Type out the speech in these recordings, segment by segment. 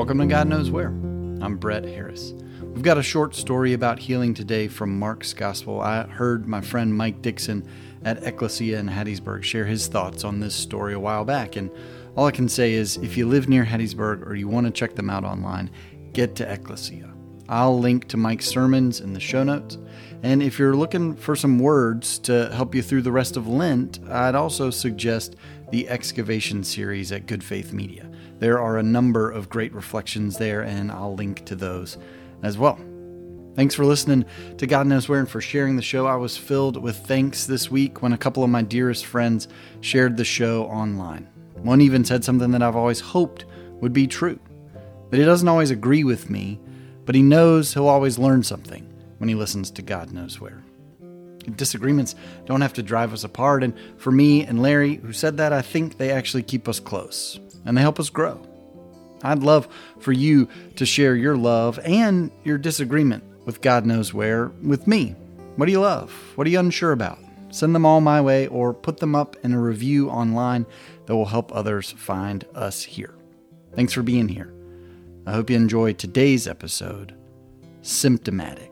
Welcome to God Knows Where. I'm Brett Harris. We've got a short story about healing today from Mark's Gospel. I heard my friend Mike Dixon at Ecclesia in Hattiesburg share his thoughts on this story a while back, and all I can say is if you live near Hattiesburg or you want to check them out online, get to Ecclesia. I'll link to Mike's sermons in the show notes, and if you're looking for some words to help you through the rest of Lent, I'd also suggest the Excavation series at Good Faith Media. There are a number of great reflections there, and I'll link to those as well. Thanks for listening to God Knows Where and for sharing the show. I was filled with thanks this week when a couple of my dearest friends shared the show online. One even said something that I've always hoped would be true, that he doesn't always agree with me, but he knows he'll always learn something when he listens to God Knows Where. Disagreements don't have to drive us apart, and for me and Larry, who said that, I think they actually keep us close, and they help us grow. I'd love for you to share your love and your disagreement with God Knows Where with me. What do you love? What are you unsure about? Send them all my way or put them up in a review online that will help others find us here. Thanks for being here. I hope you enjoy today's episode, Symptomatic.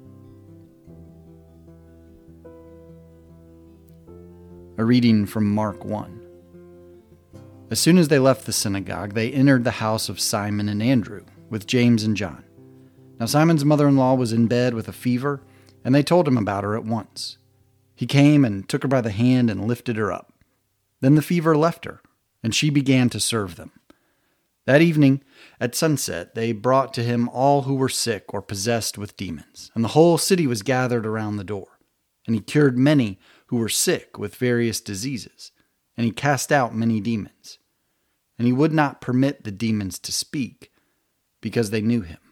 A reading from Mark 1. As soon as they left the synagogue, they entered the house of Simon and Andrew with James and John. Now Simon's mother-in-law was in bed with a fever, and they told him about her at once. He came and took her by the hand and lifted her up. Then the fever left her, and she began to serve them. That evening, at sunset, they brought to him all who were sick or possessed with demons, and the whole city was gathered around the door. And he cured many who were sick with various diseases, and he cast out many demons. And he would not permit the demons to speak, because they knew him.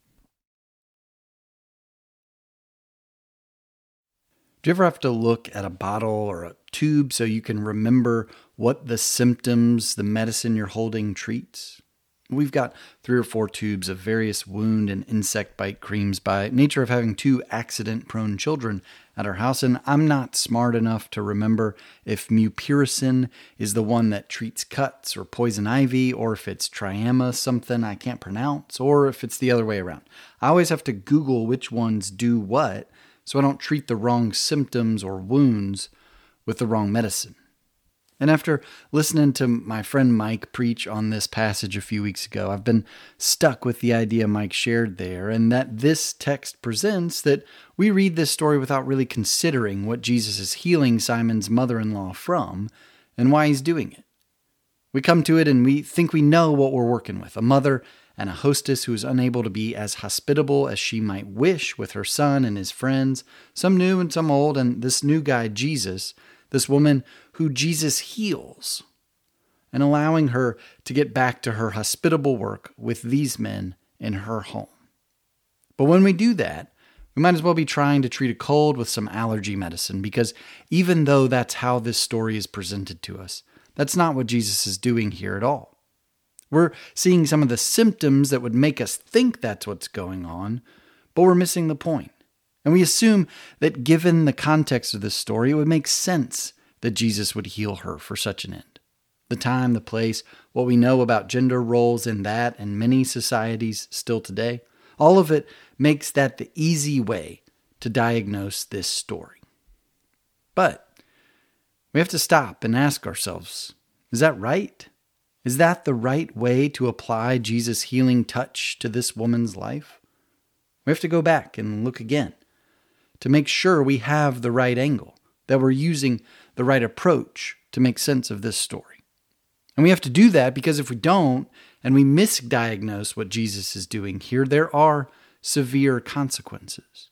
Do you ever have to look at a bottle or a tube so you can remember what the symptoms the medicine you're holding treats? We've got 3 or 4 tubes of various wound and insect bite creams by nature of having 2 accident-prone children at our house, and I'm not smart enough to remember if mupirocin is the one that treats cuts or poison ivy, or if it's Triama something I can't pronounce, or if it's the other way around. I always have to Google which ones do what, so I don't treat the wrong symptoms or wounds with the wrong medicine. And after listening to my friend Mike preach on this passage a few weeks ago, I've been stuck with the idea Mike shared there, and that this text presents that we read this story without really considering what Jesus is healing Simon's mother-in-law from and why he's doing it. We come to it and we think we know what we're working with, a mother and a hostess who is unable to be as hospitable as she might wish with her son and his friends, some new and some old, and this new guy, Jesus, this woman who Jesus heals, and allowing her to get back to her hospitable work with these men in her home. But when we do that, we might as well be trying to treat a cold with some allergy medicine, because even though that's how this story is presented to us, that's not what Jesus is doing here at all. We're seeing some of the symptoms that would make us think that's what's going on, but we're missing the point. And we assume that given the context of this story, it would make sense that Jesus would heal her for such an end. The time, the place, what we know about gender roles in that and many societies still today, all of it makes that the easy way to diagnose this story. But we have to stop and ask ourselves, is that right? Is that the right way to apply Jesus' healing touch to this woman's life? We have to go back and look again to make sure we have the right angle, that we're using the right approach to make sense of this story. And we have to do that because if we don't, and we misdiagnose what Jesus is doing here, there are severe consequences.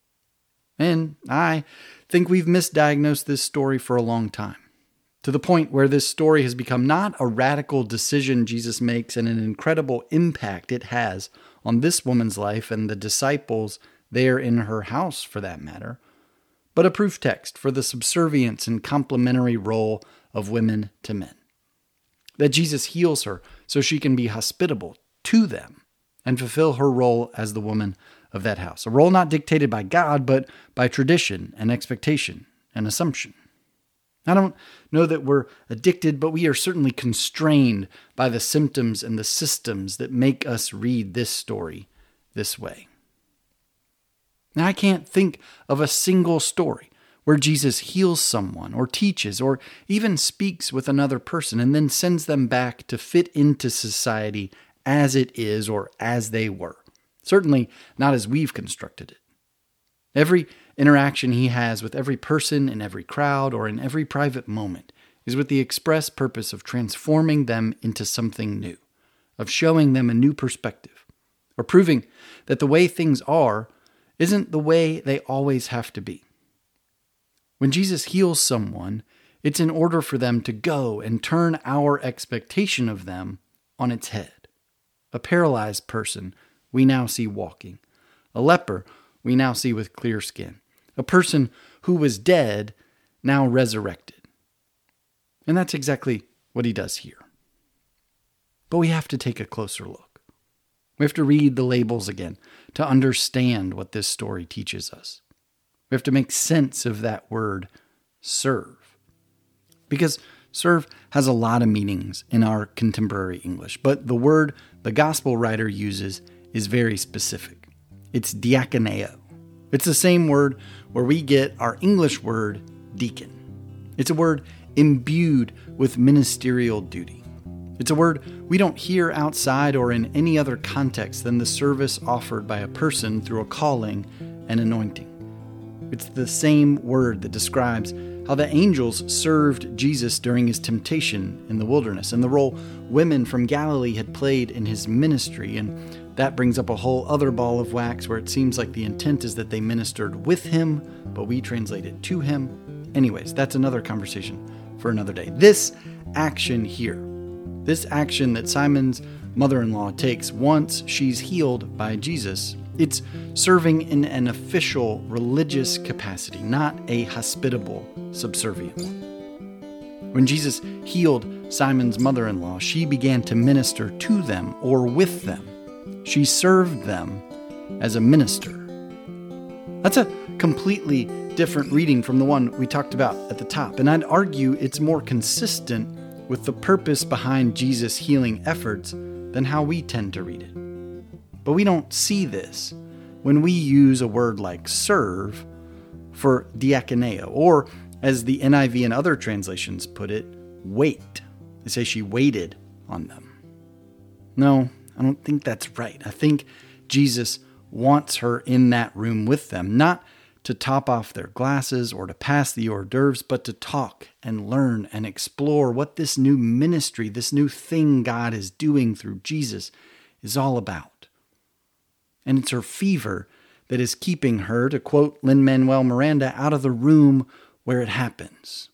And I think we've misdiagnosed this story for a long time, to the point where this story has become not a radical decision Jesus makes and an incredible impact it has on this woman's life and the disciples there in her house for that matter, but a proof text for the subservience and complementary role of women to men. That Jesus heals her so she can be hospitable to them and fulfill her role as the woman of that house. A role not dictated by God, but by tradition and expectation and assumption. I don't know that we're addicted, but we are certainly constrained by the symptoms and the systems that make us read this story this way. Now, I can't think of a single story where Jesus heals someone or teaches or even speaks with another person and then sends them back to fit into society as it is or as they were. Certainly not as we've constructed it. Every interaction he has with every person in every crowd or in every private moment is with the express purpose of transforming them into something new, of showing them a new perspective, or proving that the way things are isn't the way they always have to be. When Jesus heals someone, it's in order for them to go and turn our expectation of them on its head. A paralyzed person we now see walking. A leper we now see with clear skin. A person who was dead, now resurrected. And that's exactly what he does here. But we have to take a closer look. We have to read the labels again to understand what this story teaches us. We have to make sense of that word, serve. Because serve has a lot of meanings in our contemporary English, but the word the gospel writer uses is very specific. It's diakoneo. It's the same word where we get our English word deacon. It's a word imbued with ministerial duty. It's a word we don't hear outside or in any other context than the service offered by a person through a calling and anointing. It's the same word that describes how the angels served Jesus during his temptation in the wilderness and the role women from Galilee had played in his ministry. And that brings up a whole other ball of wax where it seems like the intent is that they ministered with him, but we translate it to him. Anyways, that's another conversation for another day. This action here, this action that Simon's mother-in-law takes once she's healed by Jesus, it's serving in an official religious capacity, not a hospitable, subservient one. When Jesus healed Simon's mother-in-law, she began to minister to them or with them. She served them as a minister. That's a completely different reading from the one we talked about at the top, and I'd argue it's more consistent with the purpose behind Jesus' healing efforts than how we tend to read it. But we don't see this when we use a word like serve for diakoneo, or as the NIV and other translations put it, wait. They say she waited on them. No, I don't think that's right. I think Jesus wants her in that room with them, not to top off their glasses or to pass the hors d'oeuvres, but to talk and learn and explore what this new ministry, this new thing God is doing through Jesus is all about. And it's her fever that is keeping her, to quote Lin-Manuel Miranda, out of the room where it happens.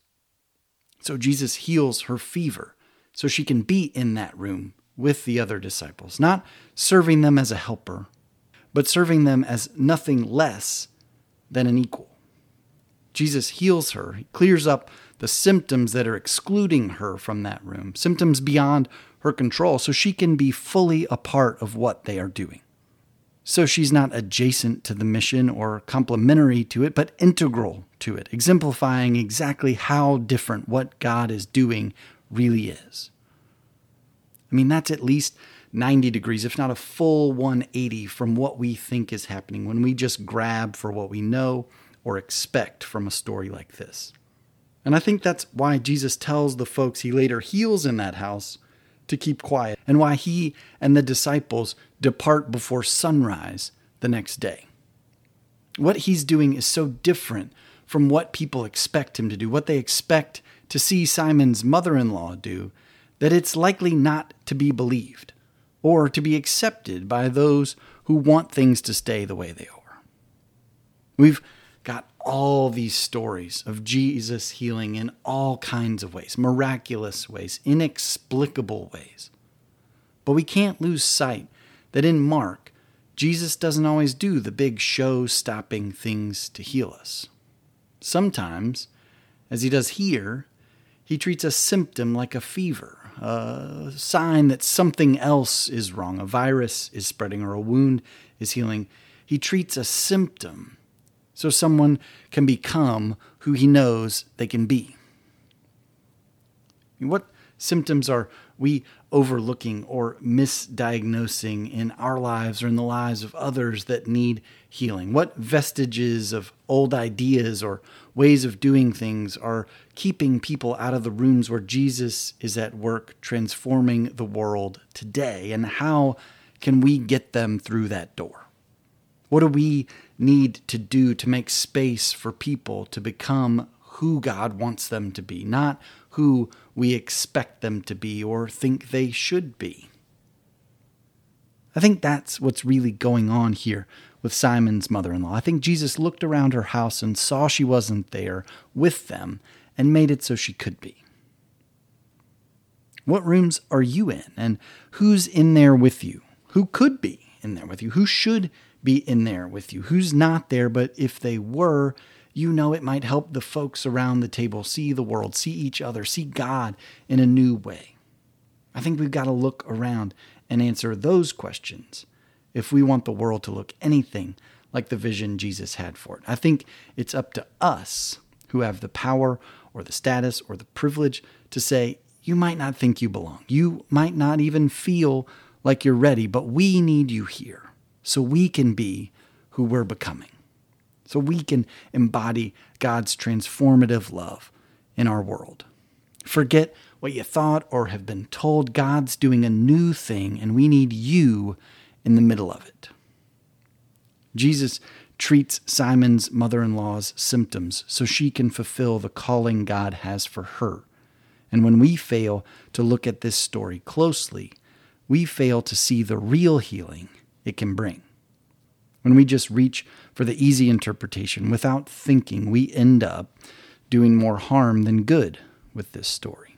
So Jesus heals her fever so she can be in that room with the other disciples, not serving them as a helper, but serving them as nothing less than an equal. Jesus heals her. He clears up the symptoms that are excluding her from that room, symptoms beyond her control, so she can be fully a part of what they are doing. So she's not adjacent to the mission or complementary to it, but integral to it, exemplifying exactly how different what God is doing really is. I mean, that's at least 90 degrees, if not a full 180 from what we think is happening when we just grab for what we know or expect from a story like this. And I think that's why Jesus tells the folks he later heals in that house to keep quiet, and why he and the disciples depart before sunrise the next day. What he's doing is so different from what people expect him to do, what they expect to see Simon's mother-in-law do, that it's likely not to be believed or to be accepted by those who want things to stay the way they are. We've got all these stories of Jesus healing in all kinds of ways, miraculous ways, inexplicable ways. But we can't lose sight that in Mark, Jesus doesn't always do the big show-stopping things to heal us. Sometimes, as he does here, he treats a symptom like a fever, a sign that something else is wrong, a virus is spreading or a wound is healing. He treats a symptom so someone can become who he knows they can be. What symptoms are we overlooking or misdiagnosing in our lives or in the lives of others that need healing? What vestiges of old ideas or ways of doing things are keeping people out of the rooms where Jesus is at work transforming the world today? And how can we get them through that door? What do we need to do to make space for people to become who God wants them to be, not who we expect them to be or think they should be? I think that's what's really going on here with Simon's mother-in-law. I think Jesus looked around her house and saw she wasn't there with them and made it so she could be. What rooms are you in, and who's in there with you? Who could be in there with you? Who should be in there with you? Who's not there, but if they were, you know it might help the folks around the table see the world, see each other, see God in a new way. I think we've got to look around and answer those questions if we want the world to look anything like the vision Jesus had for it. I think it's up to us who have the power or the status or the privilege to say, you might not think you belong. You might not even feel like you're ready, but we need you here so we can be who we're becoming, so we can embody God's transformative love in our world. Forget what you thought or have been told. God's doing a new thing, and we need you in the middle of it. Jesus treats Simon's mother-in-law's symptoms so she can fulfill the calling God has for her. And when we fail to look at this story closely, we fail to see the real healing it can bring. When we just reach for the easy interpretation without thinking, we end up doing more harm than good with this story.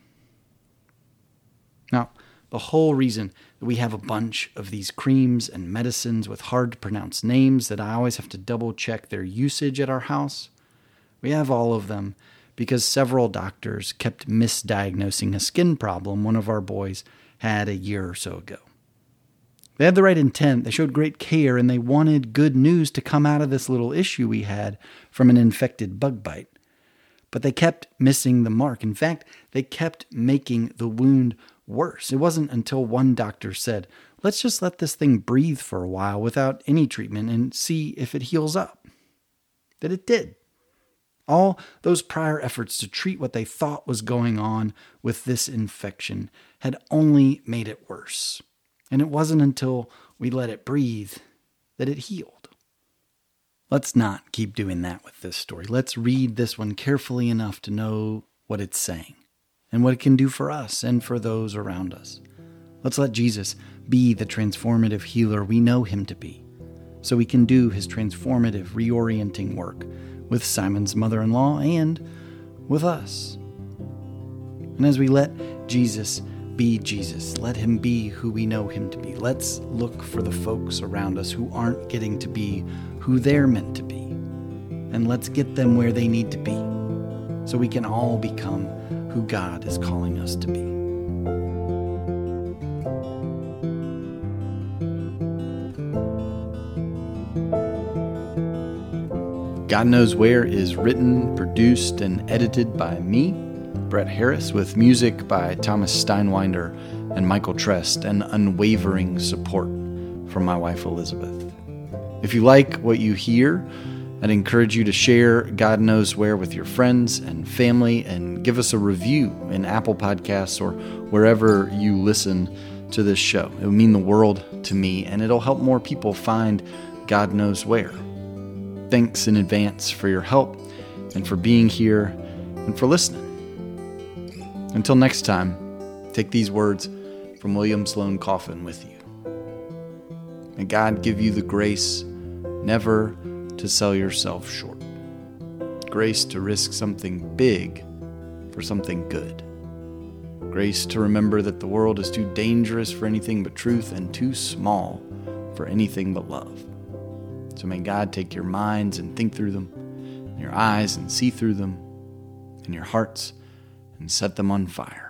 Now, the whole reason that we have a bunch of these creams and medicines with hard-to-pronounce names that I always have to double-check their usage at our house, we have all of them because several doctors kept misdiagnosing a skin problem one of our boys had a year or so ago. They had the right intent, they showed great care, and they wanted good news to come out of this little issue we had from an infected bug bite. But they kept missing the mark. In fact, they kept making the wound worse. It wasn't until one doctor said, let's just let this thing breathe for a while without any treatment and see if it heals up, that it did. All those prior efforts to treat what they thought was going on with this infection had only made it worse. And it wasn't until we let it breathe that it healed. Let's not keep doing that with this story. Let's read this one carefully enough to know what it's saying and what it can do for us and for those around us. Let's let Jesus be the transformative healer we know him to be, so we can do his transformative reorienting work with Simon's mother-in-law and with us. And as we let Jesus be Jesus, let him be who we know him to be. Let's look for the folks around us who aren't getting to be who they're meant to be. And let's get them where they need to be so we can all become who God is calling us to be. God Knows Where is written, produced, and edited by me, Brett Harris, with music by Thomas Steinwinder and Michael Trest, and unwavering support from my wife Elizabeth. If you like what you hear, I'd encourage you to share God Knows Where with your friends and family, and give us a review in Apple Podcasts or wherever you listen to this show. It would mean the world to me, and it'll help more people find God Knows Where. Thanks in advance for your help and for being here and for listening. Until next time, take these words from William Sloane Coffin with you. May God give you the grace never to sell yourself short. Grace to risk something big for something good. Grace to remember that the world is too dangerous for anything but truth and too small for anything but love. So may God take your minds and think through them, and your eyes and see through them, and your hearts and set them on fire.